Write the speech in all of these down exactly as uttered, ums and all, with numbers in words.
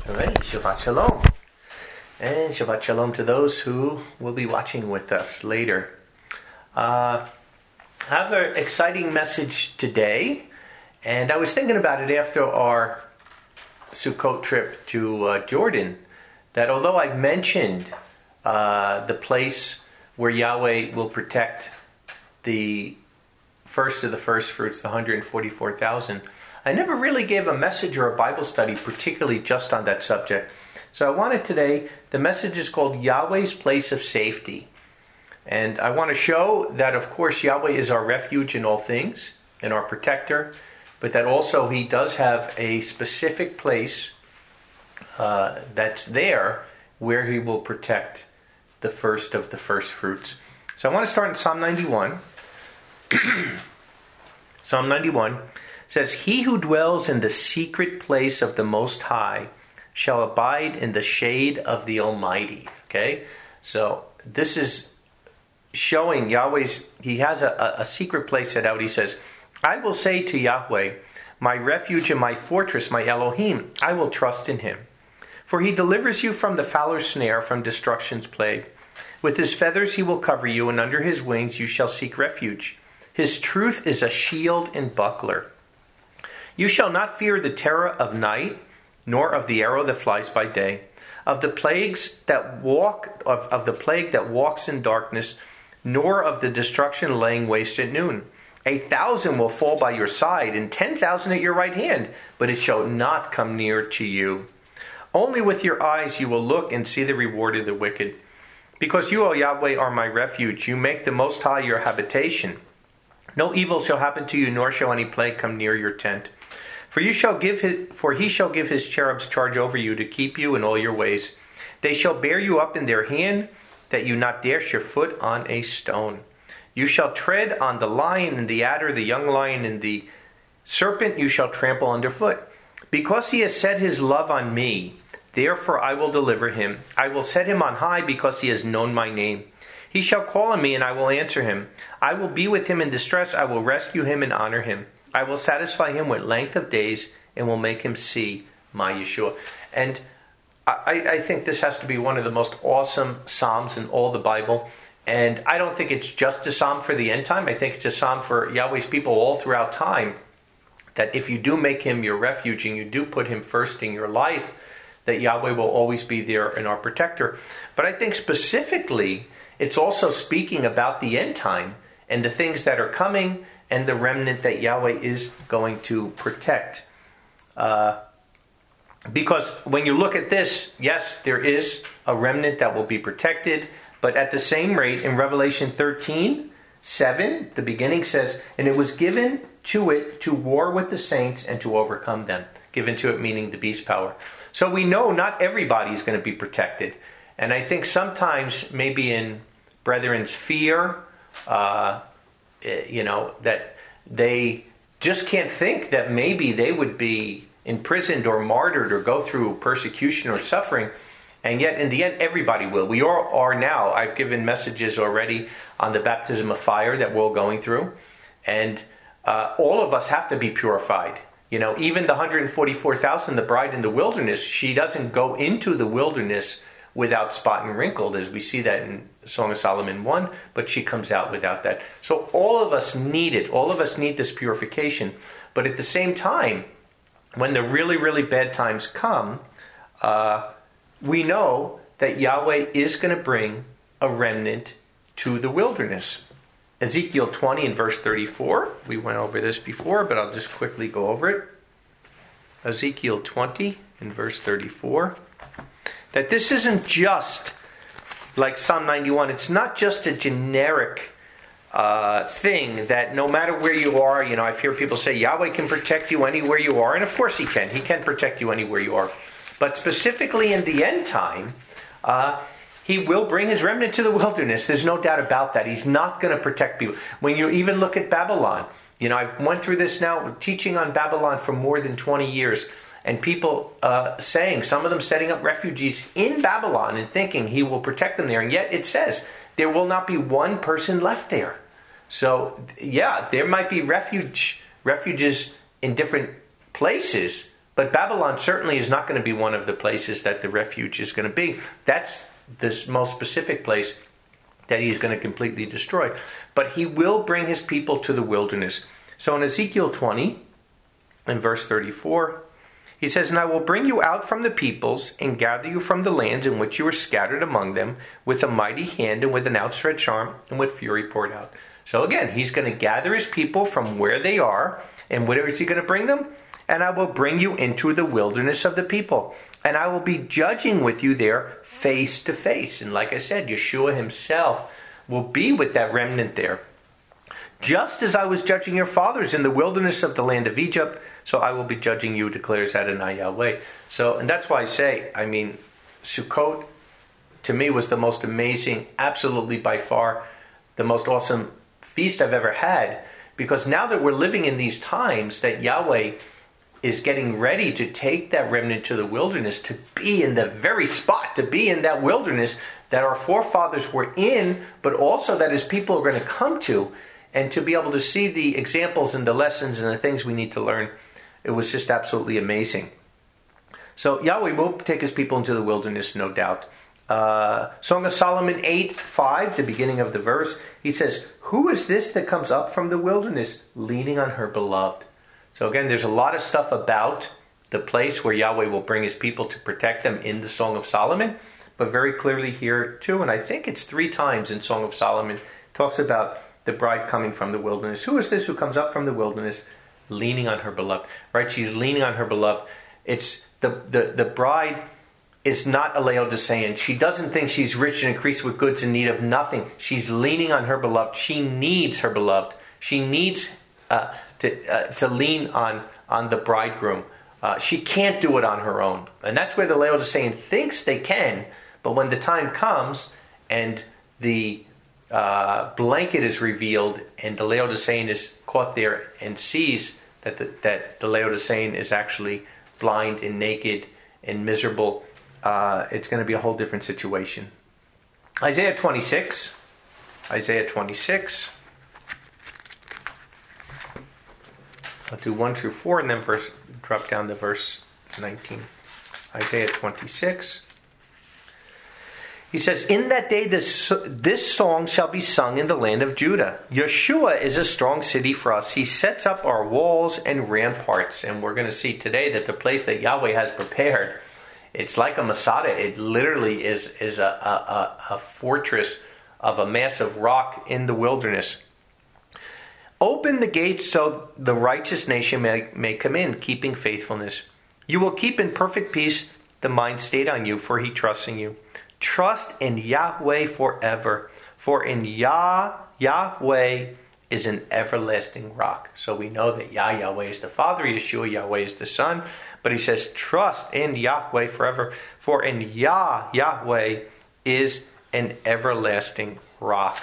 All right, Shabbat Shalom. And Shabbat Shalom to those who will be watching with us later. Uh, I have an exciting message today, and I was thinking about it after our Sukkot trip to uh, Jordan, that although I mentioned uh, the place where Yahweh will protect the first of the first fruits, the one hundred forty-four thousand, I never really gave a message or a Bible study particularly just on that subject. So I wanted today, the message is called Yahweh's Place of Safety. And I want to show that, of course, Yahweh is our refuge in all things and our protector, but that also He does have a specific place uh, that's there where He will protect the first of the first fruits. So I want to start in Psalm ninety-one. Psalm ninety-one says, "He who dwells in the secret place of the Most High shall abide in the shade of the Almighty." Okay, so this is showing Yahweh's, He has a, a secret place set out. He says, "I will say to Yahweh, my refuge and my fortress, my Elohim, I will trust in Him. For He delivers you from the fowler's snare, from destruction's plague. With His feathers He will cover you, and under His wings you shall seek refuge. His truth is a shield and buckler. You shall not fear the terror of night, nor of the arrow that flies by day, of the plagues that walk of, of the plague that walks in darkness, nor of the destruction laying waste at noon. A thousand will fall by your side, and ten thousand at your right hand, but it shall not come near to you. Only with your eyes you will look and see the reward of the wicked. Because you, O Yahweh, are my refuge, you make the Most High your habitation. No evil shall happen to you, nor shall any plague come near your tent. For you shall give his, for he shall give his cherubs charge over you to keep you in all your ways. They shall bear you up in their hand, that you not dash your foot on a stone. You shall tread on the lion and the adder, the young lion and the serpent you shall trample underfoot. Because he has set his love on me, therefore I will deliver him. I will set him on high because he has known my name. He shall call on me and I will answer him. I will be with him in distress. I will rescue him and honor him. I will satisfy him with length of days and will make him see my Yeshua." And I, I think this has to be one of the most awesome psalms in all the Bible. And I don't think it's just a psalm for the end time. I think it's a psalm for Yahweh's people all throughout time. That if you do make Him your refuge and you do put Him first in your life, that Yahweh will always be there and our protector. But I think specifically, it's also speaking about the end time and the things that are coming and the remnant that Yahweh is going to protect. Uh, because when you look at this, yes, there is a remnant that will be protected, but at the same rate, in Revelation thirteen seven, the beginning says, "And it was given to it to war with the saints and to overcome them." Given to it meaning the beast power. So we know not everybody is going to be protected. And I think sometimes maybe in brethren's fear, uh, you know, that they just can't think that maybe they would be imprisoned or martyred or go through persecution or suffering. And yet, in the end, everybody will. We all are now. I've given messages already on the baptism of fire that we're all going through. And uh, all of us have to be purified. You know, even the one hundred forty-four thousand, the bride in the wilderness, she doesn't go into the wilderness without spot and wrinkled, as we see that in Song of Solomon one, but she comes out without that. So all of us need it. All of us need this purification. But at the same time, when the really, really bad times come, uh, we know that Yahweh is going to bring a remnant to the wilderness. Ezekiel twenty and verse thirty-four. We went over this before, but I'll just quickly go over it. Ezekiel twenty and verse thirty-four. That this isn't just like Psalm ninety-one. It's not just a generic uh, thing that no matter where you are, you know, I've heard people say Yahweh can protect you anywhere you are. And of course He can. He can protect you anywhere you are. But specifically in the end time, uh, He will bring His remnant to the wilderness. There's no doubt about that. He's not going to protect people. When you even look at Babylon, you know, I went through this now, teaching on Babylon for more than twenty years. And people uh, saying, some of them setting up refugees in Babylon and thinking He will protect them there. And yet it says there will not be one person left there. So, yeah, there might be refuge refuges in different places, But Babylon certainly is not going to be one of the places that the refuge is going to be. That's the most specific place that he's going to completely destroy. But he will bring his people to the wilderness. So in Ezekiel twenty, in verse thirty-four, he says, "And I will bring you out from the peoples and gather you from the lands in which you were scattered among them with a mighty hand and with an outstretched arm and with fury poured out." So again, he's going to gather his people from where they are. And where is he going to bring them? "And I will bring you into the wilderness of the people. And I will be judging with you there face to face." And like I said, Yeshua himself will be with that remnant there. "Just as I was judging your fathers in the wilderness of the land of Egypt, so I will be judging you, declares Adonai Yahweh." So, and that's why I say, I mean, Sukkot to me was the most amazing, absolutely by far, the most awesome feast I've ever had. Because now that we're living in these times that Yahweh is getting ready to take that remnant to the wilderness, to be in the very spot, to be in that wilderness that our forefathers were in, but also that his people are going to come to, and to be able to see the examples and the lessons and the things we need to learn. It was just absolutely amazing. So Yahweh will take his people into the wilderness, no doubt. Uh, Song of Solomon eight five, the beginning of the verse, he says, "Who is this that comes up from the wilderness, leaning on her beloved?" So again, there's a lot of stuff about the place where Yahweh will bring his people to protect them in the Song of Solomon, but very clearly here too, and I think it's three times in Song of Solomon, talks about the bride coming from the wilderness. Who is this who comes up from the wilderness, leaning on her beloved? Right? She's leaning on her beloved. It's the the, the bride is not a Laodicean. She doesn't think she's rich and increased with goods in need of nothing. She's leaning on her beloved. She needs her beloved. She needs uh, to uh, to lean on on the bridegroom. Uh, she can't do it on her own, and that's where the Laodicean thinks they can. But when the time comes and the uh, blanket is revealed, and the Laodicean is caught there and sees that the, that the Laodicean is actually blind and naked and miserable, uh, it's going to be a whole different situation. Isaiah twenty-six. Isaiah twenty-six. I'll do one through four and then verse, drop down to verse nineteen. Isaiah twenty-six. He says, "In that day this, this song shall be sung in the land of Judah. Yeshua is a strong city for us. He sets up our walls and ramparts." And we're going to see today that the place that Yahweh has prepared, it's like a Masada. It literally is, is a, a, a fortress of a massive rock in the wilderness. "Open the gates so the righteous nation may, may come in, keeping faithfulness. You will keep in perfect peace the mind stayed on you, for he trusts in you. Trust in Yahweh forever, for in Yah, Yahweh is an everlasting rock." So we know that Yah, Yahweh is the Father, Yeshua, Yahweh is the Son. But he says, trust in Yahweh forever, for in Yah, Yahweh is an everlasting rock.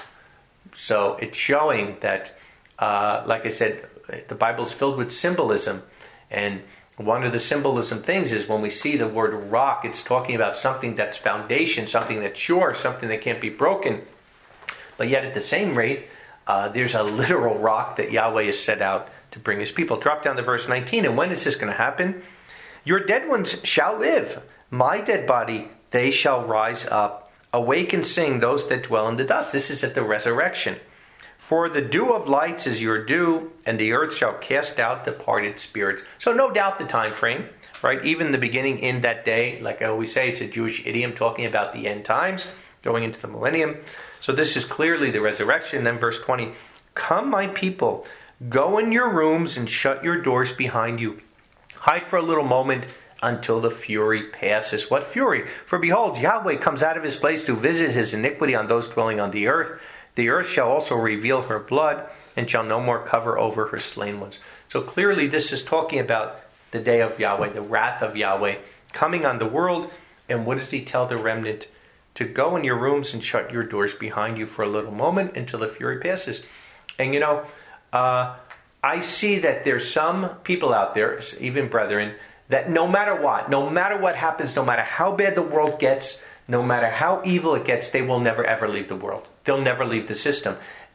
So it's showing that, uh, like I said, the Bible is filled with symbolism. And one of the symbolism things is when we see the word rock, it's talking about something that's foundation, something that's sure, something that can't be broken. But yet at the same rate, uh, there's a literal rock that Yahweh has set out to bring his people. Drop down to verse nineteen. "And when is this going to happen? Your dead ones shall live. My dead body, they shall rise up. Awake and sing, those that dwell in the dust." This is at the resurrection. "For the dew of lights is your dew, and the earth shall cast out departed spirits." So no doubt the time frame, right? Even the beginning in that day, like I always say, it's a Jewish idiom talking about the end times, going into the millennium. So this is clearly the resurrection. Then verse twenty, "Come, my people, go in your rooms and shut your doors behind you. Hide for a little moment until the fury passes." What fury? "For behold, Yahweh comes out of his place to visit his iniquity on those dwelling on the earth. The earth shall also reveal her blood, and shall no more cover over her slain ones." So clearly this is talking about the day of Yahweh, the wrath of Yahweh coming on the world. And what does he tell the remnant? To go in your rooms and shut your doors behind you for a little moment until the fury passes. And you know, uh, I see that there's some people out there, even brethren, that no matter what, no matter what happens, no matter how bad the world gets, no matter how evil it gets, they will never ever leave the world. They'll never leave the system.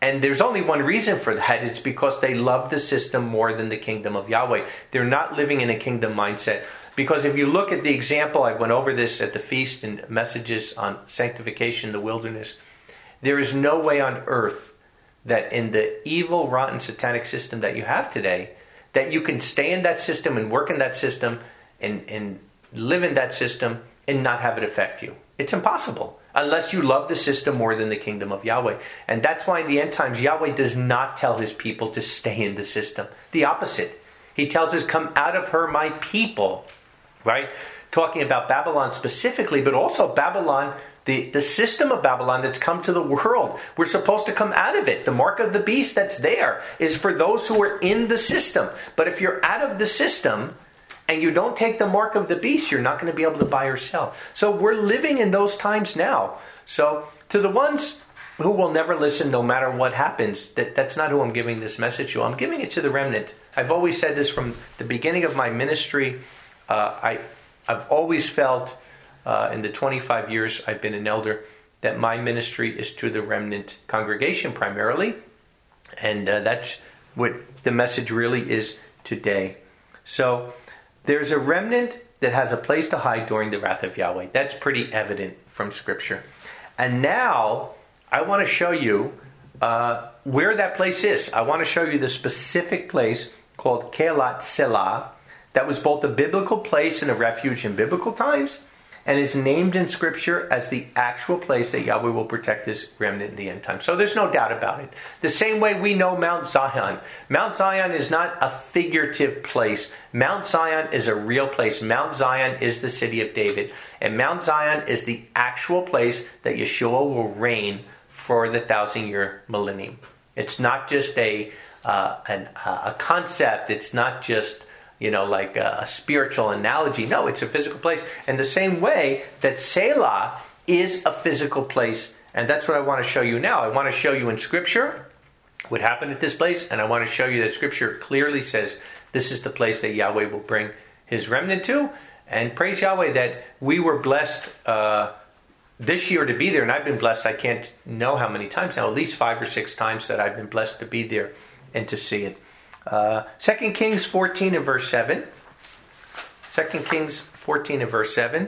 And there's only one reason for that. It's because they love the system more than the kingdom of Yahweh. They're not living in a kingdom mindset. Because if you look at the example, I went over this at the feast and messages on sanctification in the wilderness. There is no way on earth that in the evil, rotten, satanic system that you have today, that you can stay in that system and work in that system and, and live in that system and not have it affect you. It's impossible unless you love the system more than the kingdom of Yahweh. And that's why in the end times, Yahweh does not tell his people to stay in the system. The opposite. He tells us, come out of her, my people. Right? Talking about Babylon specifically, but also Babylon, the, the system of Babylon that's come to the world. We're supposed to come out of it. The mark of the beast that's there is for those who are in the system. But if you're out of the system and you don't take the mark of the beast, you're not going to be able to buy or sell. So we're living in those times now. So to the ones who will never listen no matter what happens, that, that's not who I'm giving this message to. I'm giving it to the remnant. I've always said this from the beginning of my ministry. Uh, I, I've always felt uh, in the twenty-five years I've been an elder that my ministry is to the remnant congregation primarily. And uh, that's what the message really is today. So there's a remnant that has a place to hide during the wrath of Yahweh. That's pretty evident from Scripture. And now I want to show you uh, where that place is. I want to show you the specific place called Kelat Selah. That was both a biblical place and a refuge in biblical times, and is named in Scripture as the actual place that Yahweh will protect his remnant in the end time. So there's no doubt about it. The same way we know Mount Zion. Mount Zion is not a figurative place. Mount Zion is a real place. Mount Zion is the city of David. And Mount Zion is the actual place that Yeshua will reign for the thousand-year millennium. It's not just a, uh, an, a concept. It's not just... you know, like a, a spiritual analogy. No, it's a physical place. And the same way that Selah is a physical place. And that's what I want to show you now. I want to show you in Scripture what happened at this place. And I want to show you that Scripture clearly says this is the place that Yahweh will bring his remnant to. And praise Yahweh that we were blessed uh, this year to be there. And I've been blessed, I can't know how many times now, at least five or six times that I've been blessed to be there and to see it. Uh, Second Kings fourteen and verse seven. Second Kings fourteen and verse seven.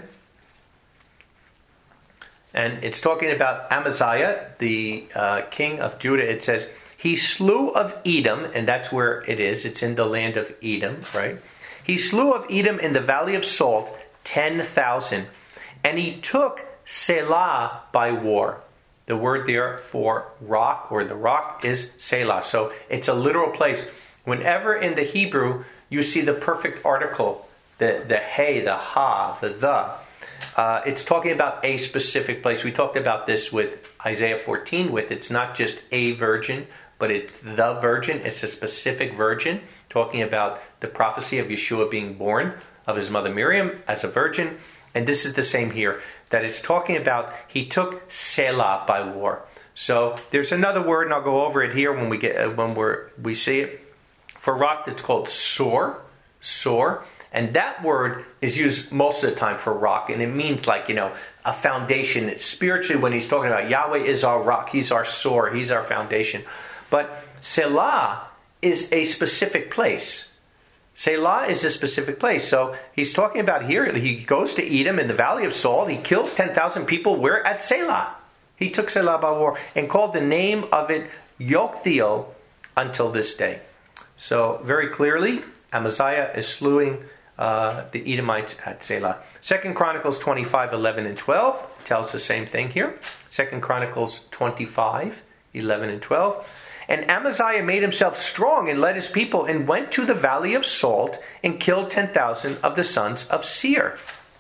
And it's talking about Amaziah, the uh, king of Judah. It says, he slew of Edom, and that's where it is. It's in the land of Edom, right? He slew of Edom in the valley of Salt ten thousand. And he took Selah by war. The word there for rock, or the rock, is Selah. So it's a literal place. Whenever in the Hebrew you see the perfect article, the, the hey, the ha, the the, uh, it's talking about a specific place. We talked about this with Isaiah fourteen, with it's not just a virgin, but it's the virgin. It's a specific virgin, talking about the prophecy of Yeshua being born of his mother Miriam as a virgin. And this is the same here, that it's talking about he took Selah by war. So there's another word, and I'll go over it here when we get when we're we see it. For rock, that's called sor, sor. And that word is used most of the time for rock. And it means like, you know, a foundation. It's spiritually, when he's talking about Yahweh is our rock. He's our sor. He's our foundation. But Selah is a specific place. Selah is a specific place. So he's talking about here, he goes to Edom in the valley of Salt. He kills ten thousand people. We're at Selah. He took Selah by war and called the name of it Yokthiel until this day. So very clearly, Amaziah is slewing uh, the Edomites at Selah. Second Chronicles twenty-five, eleven and twelve tells the same thing here. Second Chronicles twenty-five, eleven and twelve. And Amaziah made himself strong and led his people and went to the valley of Salt and killed ten thousand of the sons of Seir.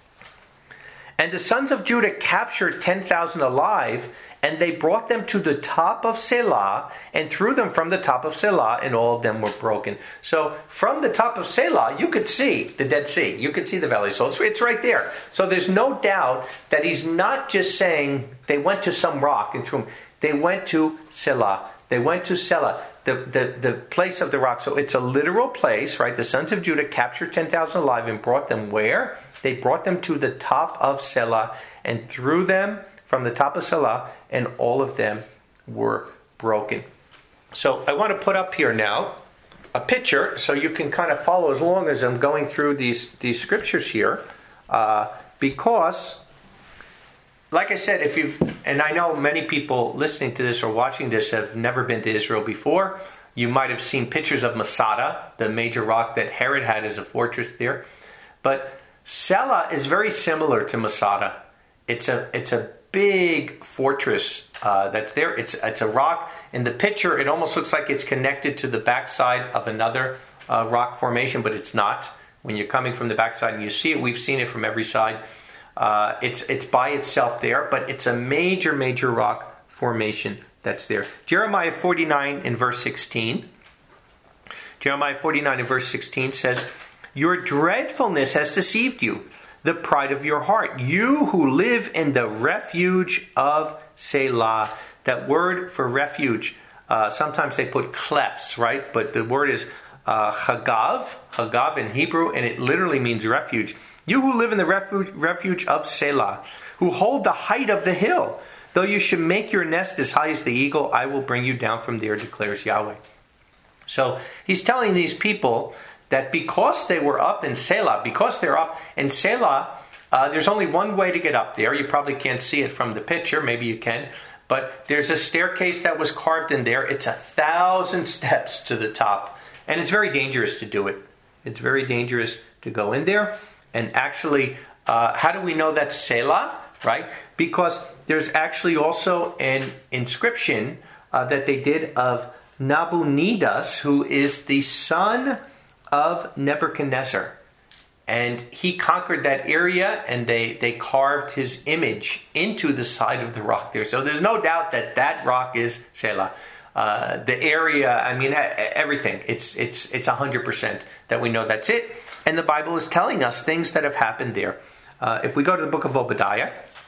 And the sons of Judah captured ten thousand alive, and they brought them to the top of Selah and threw them from the top of Selah, and all of them were broken. So from the top of Selah, you could see the Dead Sea. You could see the Valley of Salt. It's right there. So there's no doubt that he's not just saying they went to some rock and threw them. They went to Selah. They went to Selah, the, the, the place of the rock. So it's a literal place, right? The sons of Judah captured ten thousand alive and brought them where? They brought them to the top of Selah and threw them from the top of Selah, and all of them were broken. So I want to put up here now a picture so you can kind of follow as long as I'm going through these, these scriptures here. Uh, because, like I said, if you've, and I know many people listening to this or watching this have never been to Israel before. You might have seen pictures of Masada, the major rock that Herod had as a fortress there. But Sela is very similar to Masada. It's a it's a big fortress uh, that's there. It's it's a rock. In the picture, it almost looks like it's connected to the backside of another uh, rock formation, but it's not. When you're coming from the backside and you see it, we've seen it from every side. Uh, it's it's by itself there, but it's a major, major rock formation that's there. Jeremiah forty-nine in verse sixteen. Jeremiah forty-nine in verse sixteen says, "Your dreadfulness has deceived you, the pride of your heart, you who live in the refuge of Selah." That word for refuge, uh, sometimes they put clefts, right? But the word is uh, Hagav, Hagav in Hebrew, and it literally means refuge. You who live in the refuge, refuge of Selah, who hold the height of the hill, though you should make your nest as high as the eagle, I will bring you down from there, declares Yahweh. So he's telling these people that because they were up in Selah, because they're up in Selah, uh, there's only one way to get up there. You probably can't see it from the picture. Maybe you can. But there's a staircase that was carved in there. It's a thousand steps to the top. And it's very dangerous to do it. It's very dangerous to go in there. And actually, uh, how do we know that's Selah? Right? Because there's actually also an inscription uh, that they did of Nabonidus, who is the son of Nebuchadnezzar. And he conquered that area, and they, they carved his image into the side of the rock there. So there's no doubt that that rock is Selah. Uh, the area, I mean, everything. It's it's it's one hundred percent that we know that's it. And the Bible is telling us things that have happened there. Uh, if we go to the book of Obadiah,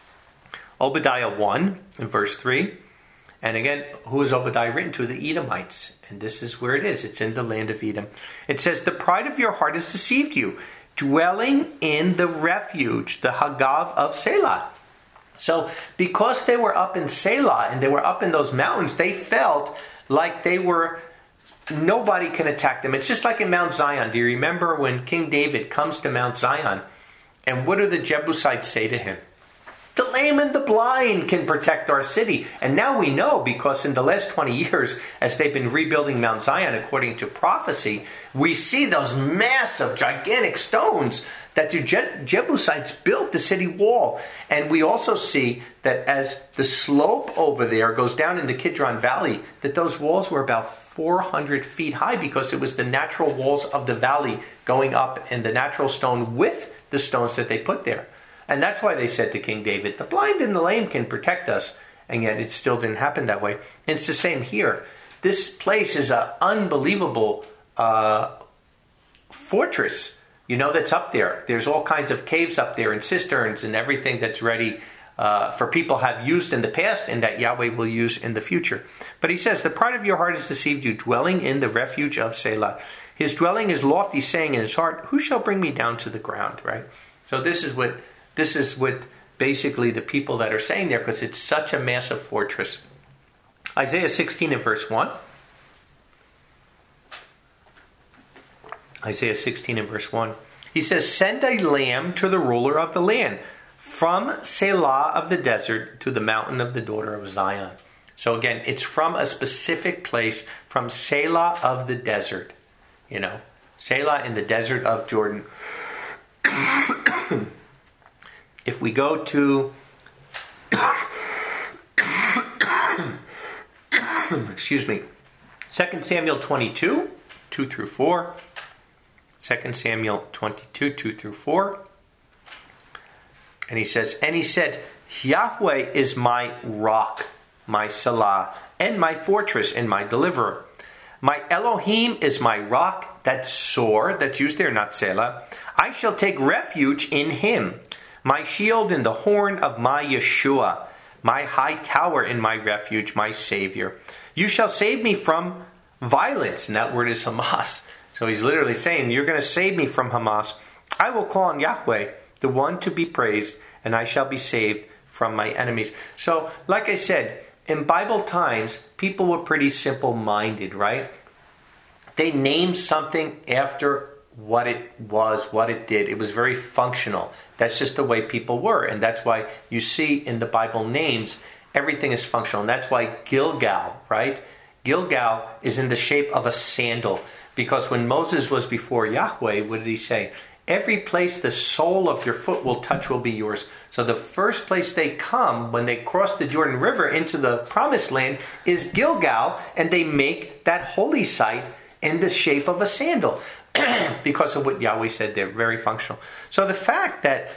Obadiah one, in verse three. And again, who is Obadiah written to? The Edomites. And this is where it is. It's in the land of Edom. It says, "The pride of your heart has deceived you, dwelling in the refuge, the Hagav of Selah." So, because they were up in Selah and they were up in those mountains, they felt like they were, nobody can attack them. It's just like in Mount Zion. Do you remember when King David comes to Mount Zion? And what do the Jebusites say to him? "The lame and the blind can protect our city." And now we know, because in the last twenty years, as they've been rebuilding Mount Zion according to prophecy, we see those massive, gigantic stones that the Je- Jebusites built the city wall. And we also see that as the slope over there goes down in the Kidron Valley, that those walls were about four hundred feet high, because it was the natural walls of the valley going up and the natural stone with the stones that they put there. And that's why they said to King David, "The blind and the lame can protect us." And yet it still didn't happen that way. And it's the same here. This place is an unbelievable uh, fortress, you know, that's up there. There's all kinds of caves up there and cisterns and everything that's ready uh, for people have used in the past and that Yahweh will use in the future. But he says, "The pride of your heart has deceived you, dwelling in the refuge of Selah. His dwelling is lofty, saying in his heart, who shall bring me down to the ground?" Right? So this is what... This is what basically the people that are saying there, because it's such a massive fortress. Isaiah sixteen and verse one. Isaiah sixteen and verse one. He says, "Send a lamb to the ruler of the land, from Selah of the desert to the mountain of the daughter of Zion." So again, it's from a specific place, from Selah of the desert. You know, Selah in the desert of Jordan. If we go to, excuse me, Second Samuel twenty-two, two through four. Second Samuel twenty-two, two through four. And he says, "And he said, Yahweh is my rock, my Selah, and my fortress and my deliverer. My Elohim is my rock," that's sore, that's used there, not Selah. "I shall take refuge in him. My shield and the horn of my Yeshua, my high tower and my refuge, my Savior. You shall save me from violence." And that word is Hamas. So he's literally saying, you're going to save me from Hamas. "I will call on Yahweh, the one to be praised, and I shall be saved from my enemies." So, like I said, in Bible times, people were pretty simple-minded, right? They named something after what it was, what it did. It was very functional. That's just the way people were. And that's why you see in the Bible names, everything is functional. And that's why Gilgal, right? Gilgal is in the shape of a sandal. Because when Moses was before Yahweh, what did he say? Every place the sole of your foot will touch will be yours. So the first place they come when they cross the Jordan River into the promised land is Gilgal. And they make that holy site in the shape of a sandal. Because of what Yahweh said, they're very functional. So the fact that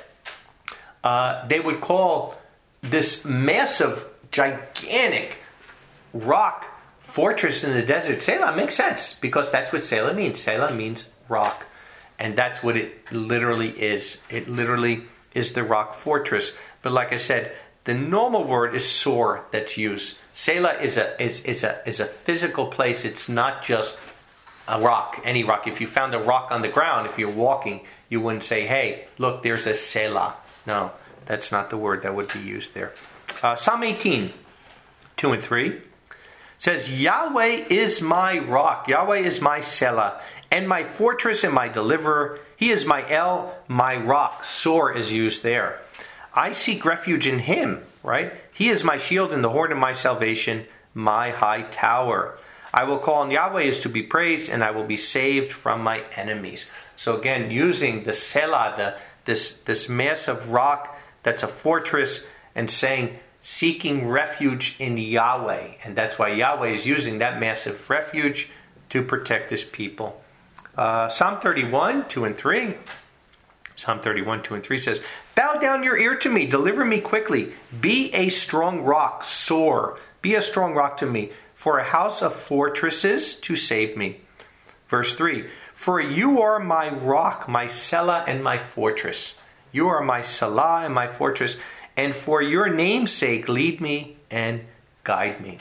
uh, they would call this massive, gigantic rock fortress in the desert Selah makes sense, because that's what Selah means. Selah means rock. And that's what it literally is. It literally is the rock fortress. But like I said, the normal word is sor that's used. Selah is a is, is a is a physical place. It's not just a rock, any rock. If you found a rock on the ground, if you're walking, you wouldn't say, hey, look, there's a Selah. No, that's not the word that would be used there. Uh, Psalm eighteen, two and three says, Yahweh is my rock, Yahweh is my Selah, and my fortress and my deliverer. He is my El, my rock. Sor is used there. I seek refuge in him, right? He is my shield and the horn of my salvation, my high tower. I will call on Yahweh is to be praised, and I will be saved from my enemies. So again, using the Selah, the, this, this massive rock that's a fortress, and saying, seeking refuge in Yahweh. And that's why Yahweh is using that massive refuge to protect his people. Uh, Psalm thirty-one, two and three. Psalm thirty-one, two and three says, bow down your ear to me, deliver me quickly. Be a strong rock, soar. Be a strong rock to me, for a house of fortresses to save me. Verse three, for you are my rock, my Selah, and my fortress. You are my Selah and my fortress, and for your name's sake, lead me and guide me.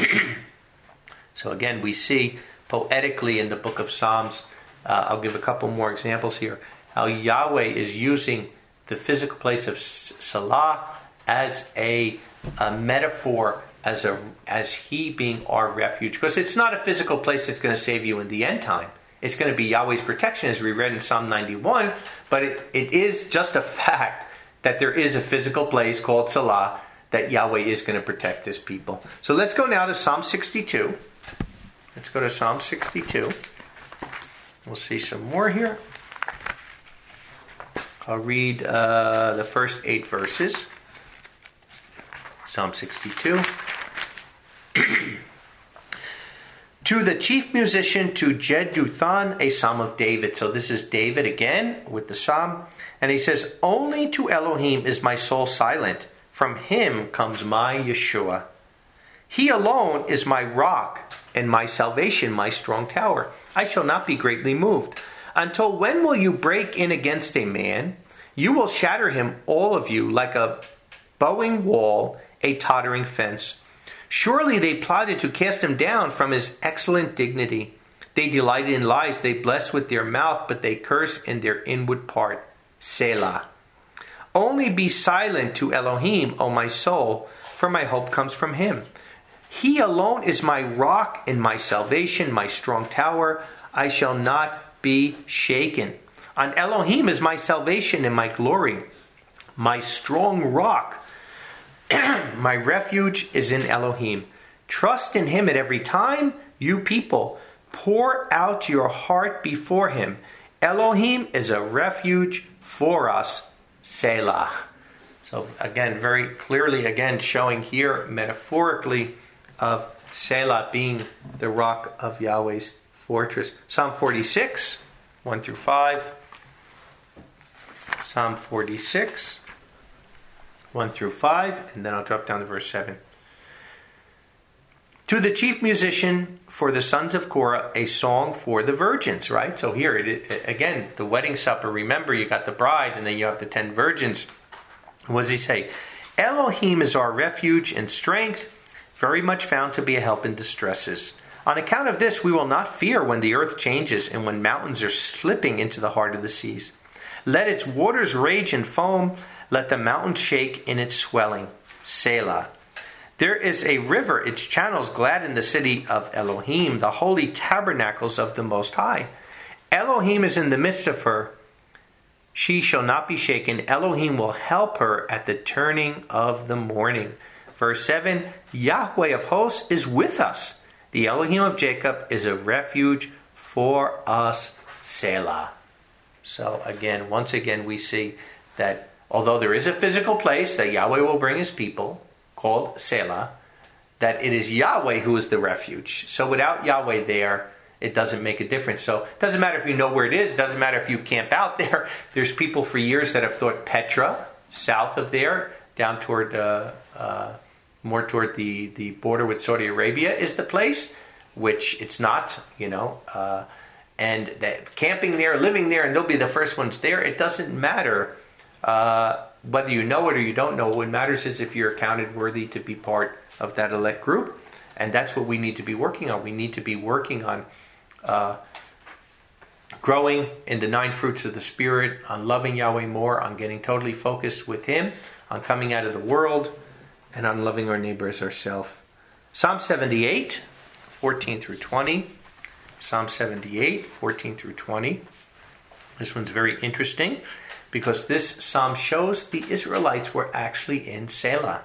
So again, we see poetically in the book of Psalms, uh, I'll give a couple more examples here, how Yahweh is using the physical place of Selah as a, a metaphor, as a as he being our refuge. Because it's not a physical place that's going to save you in the end time. It's going to be Yahweh's protection, as we read in Psalm ninety-one, but it, it is just a fact that there is a physical place called Selah that Yahweh is going to protect his people. So let's go now to Psalm sixty-two. Let's go to Psalm sixty-two. We'll see some more here. I'll read uh, the first eight verses. Psalm sixty-two. To the chief musician, to Jeduthun, a psalm of David. So this is David again with the psalm. And he says, only to Elohim is my soul silent. From him comes my Yeshua. He alone is my rock and my salvation, my strong tower. I shall not be greatly moved. Until when will you break in against a man? You will shatter him, all of you, like a bowing wall, a tottering fence. Surely they plotted to cast him down from his excellent dignity. They delighted in lies. They bless with their mouth, but they curse in their inward part. Selah. Only be silent to Elohim, O my soul, for my hope comes from him. He alone is my rock and my salvation, my strong tower. I shall not be shaken. On Elohim is my salvation and my glory, my strong rock. My refuge is in Elohim. Trust in him at every time, you people. Pour out your heart before him. Elohim is a refuge for us. Selah. So again, very clearly, again, showing here metaphorically of Selah being the rock of Yahweh's fortress. Psalm forty-six, one through five. Psalm forty-six. one through five, and then I'll drop down to verse seven. To the chief musician for the sons of Korah, a song for the virgins, right? So here, it, it, again, the wedding supper. Remember, you got the bride, and then you have the ten virgins. What does he say? Elohim is our refuge and strength, very much found to be a help in distresses. On account of this, we will not fear when the earth changes and when mountains are slipping into the heart of the seas. Let its waters rage and foam. Let the mountains shake in its swelling. Selah. There is a river, its channels glad in the city of Elohim, the holy tabernacles of the Most High. Elohim is in the midst of her. She shall not be shaken. Elohim will help her at the turning of the morning. Verse seven, Yahweh of hosts is with us. The Elohim of Jacob is a refuge for us, Selah. So again, once again, we see that although there is a physical place that Yahweh will bring his people, called Selah, that it is Yahweh who is the refuge. So without Yahweh there, it doesn't make a difference. So it doesn't matter if you know where it is. It doesn't matter if you camp out there. There's people for years that have thought Petra, south of there, down toward, uh, uh, more toward the, the border with Saudi Arabia is the place, which it's not, you know. Uh, and that camping there, living there, and they'll be the first ones there. It doesn't matter uh, whether you know it or you don't know. What matters is if you're counted worthy to be part of that elect group. And that's what we need to be working on. We need to be working on uh, growing in the nine fruits of the Spirit, on loving Yahweh more, on getting totally focused with Him, on coming out of the world, and on loving our neighbor as ourselves. Psalm seventy-eight, fourteen through twenty. Psalm seventy-eight, fourteen through twenty. This one's very interesting because this psalm shows the Israelites were actually in Selah.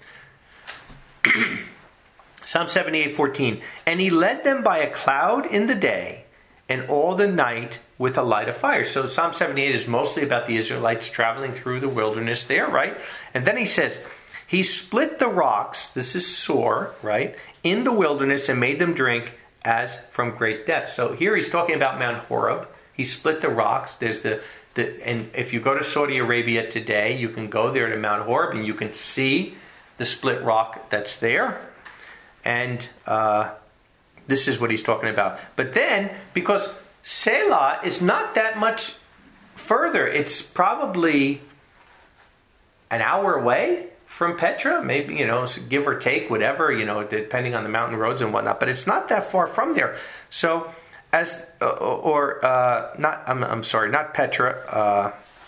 Psalm seventy-eight, fourteen. And he led them by a cloud in the day, and all the night with a light of fire. So Psalm seventy-eight is mostly about the Israelites traveling through the wilderness there, right? And then he says, he split the rocks, this is sore, right, in the wilderness and made them drink as from great depths. So here he's talking about Mount Horeb. He split the rocks. There's the, the and if you go to Saudi Arabia today, you can go there to Mount Horeb and you can see the split rock that's there. And uh, this is what he's talking about. But then, because Selah is not that much further, it's probably an hour away from Petra, maybe, you know, give or take, whatever, you know, depending on the mountain roads and whatnot. But it's not that far from there. So, as, uh, or, uh, not, I'm, I'm sorry, not Petra,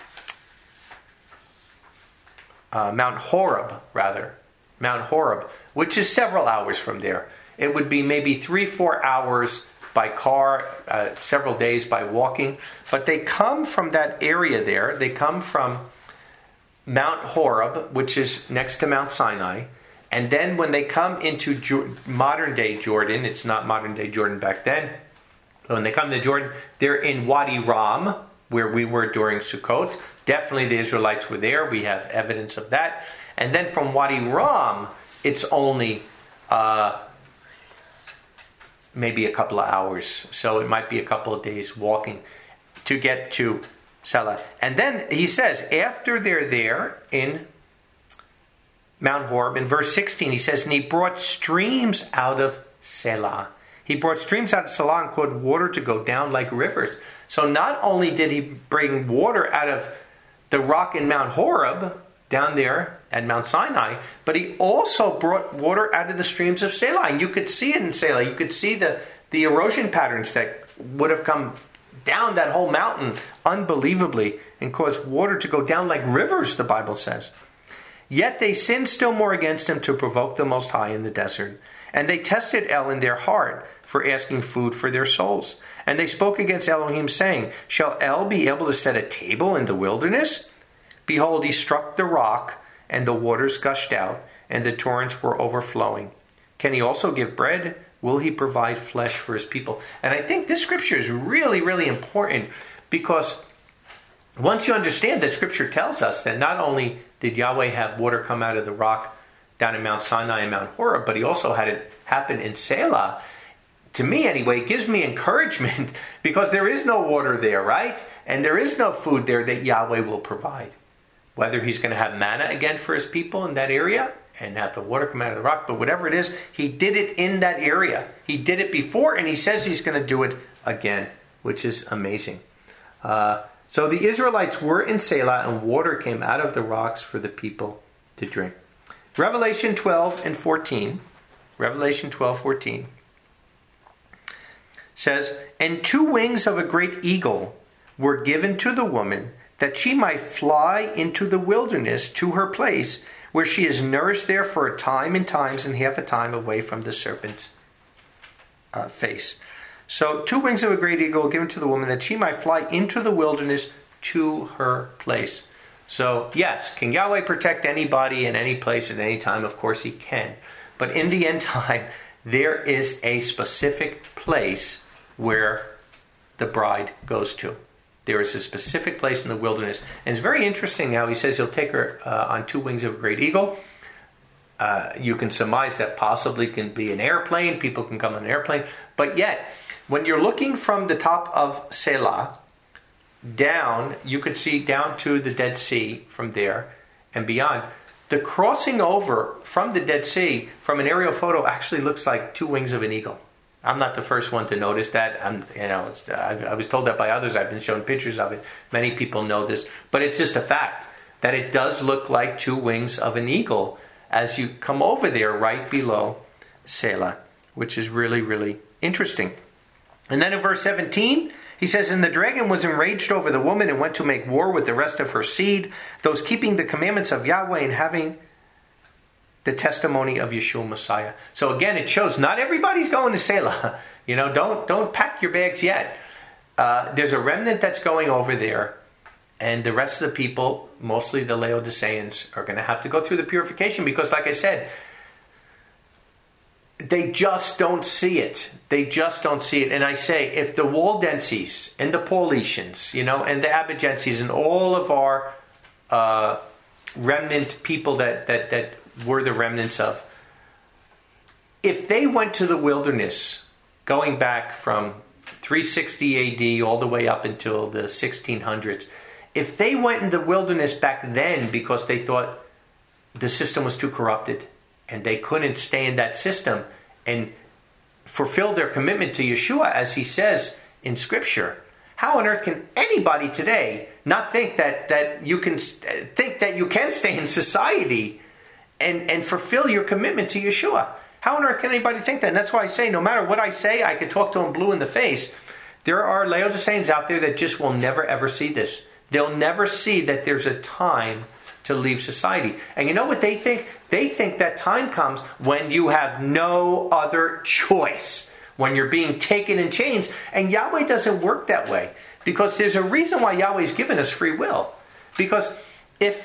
uh, uh, Mount Horeb, rather. Mount Horeb, which is several hours from there. It would be maybe three, four hours by car, uh, several days by walking. But they come from that area there. They come from Mount Horeb, which is next to Mount Sinai. And then when they come into jo- modern-day Jordan, it's not modern-day Jordan back then. When they come to Jordan, they're in Wadi Ram, where we were during Sukkot. Definitely the Israelites were there. We have evidence of that. And then from Wadi Ram, it's only uh, maybe a couple of hours. So it might be a couple of days walking to get to Selah. And then he says, after they're there in Mount Horeb, in verse sixteen, he says, and he brought streams out of Selah. He brought streams out of Selah and caused water to go down like rivers. So not only did he bring water out of the rock in Mount Horeb, down there at Mount Sinai, but he also brought water out of the streams of Selah. And you could see it in Selah. You could see the, the erosion patterns that would have come down that whole mountain unbelievably and caused water to go down like rivers, the Bible says. Yet they sinned still more against him to provoke the Most High in the desert. And they tested El in their heart for asking food for their souls. And they spoke against Elohim, saying, shall El be able to set a table in the wilderness? Behold, he struck the rock, and the waters gushed out, and the torrents were overflowing. Can he also give bread? Will he provide flesh for his people? And I think this scripture is really, really important, because once you understand that scripture tells us that not only did Yahweh have water come out of the rock down in Mount Sinai and Mount Horeb, but he also had it happen in Selah. To me, anyway, it gives me encouragement, because there is no water there, right? And there is no food there that Yahweh will provide. Whether he's going to have manna again for his people in that area and have the water come out of the rock, but whatever it is, he did it in that area. He did it before, and he says he's going to do it again, which is amazing. Uh, so the Israelites were in Selah, and water came out of the rocks for the people to drink. Revelation twelve and fourteen. Revelation twelve, fourteen says, and two wings of a great eagle were given to the woman that she might fly into the wilderness to her place, where she is nourished there for a time and times and half a time away from the serpent's uh, face. So two wings of a great eagle given to the woman, that she might fly into the wilderness to her place. So yes, can Yahweh protect anybody in any place at any time? Of course he can. But in the end time, there is a specific place where the bride goes to. There is a specific place in the wilderness. And it's very interesting how he says he'll take her uh, on two wings of a great eagle. Uh, you can surmise that possibly can be an airplane. People can come on an airplane. But yet, when you're looking from the top of Selah down, you could see down to the Dead Sea from there and beyond. The crossing over from the Dead Sea from an aerial photo actually looks like two wings of an eagle. I'm not the first one to notice that. I'm, you know, it's, I, I was told that by others. I've been shown pictures of it. Many people know this, but it's just a fact that it does look like two wings of an eagle as you come over there right below Selah, which is really, really interesting. And then in verse seventeen, he says, "And the dragon was enraged over the woman and went to make war with the rest of her seed, those keeping the commandments of Yahweh and having the testimony of Yeshua Messiah." So again, it shows not everybody's going to Selah. You know, don't don't pack your bags yet. Uh, there's a remnant that's going over there, and the rest of the people, mostly the Laodiceans, are going to have to go through the purification because, like I said, they just don't see it. They just don't see it. And I say, if the Waldenses and the Paulicians, you know, and the Abigenses and all of our uh, remnant people that, that, that were the remnants of, if they went to the wilderness, going back from three sixty A D all the way up until the sixteen hundreds, if they went in the wilderness back then because they thought the system was too corrupted, and they couldn't stay in that system and fulfill their commitment to Yeshua, as he says in Scripture, how on earth can anybody today not think that, that you can think that you can stay in society and, and fulfill your commitment to Yeshua? How on earth can anybody think that? And that's why I say, no matter what I say, I could talk to them blue in the face. There are Laodiceans out there that just will never ever see this. They'll never see that there's a time to leave society. And you know what they think? They think that time comes when you have no other choice, when you're being taken in chains. And Yahweh doesn't work that way, because there's a reason why Yahweh's given us free will. Because if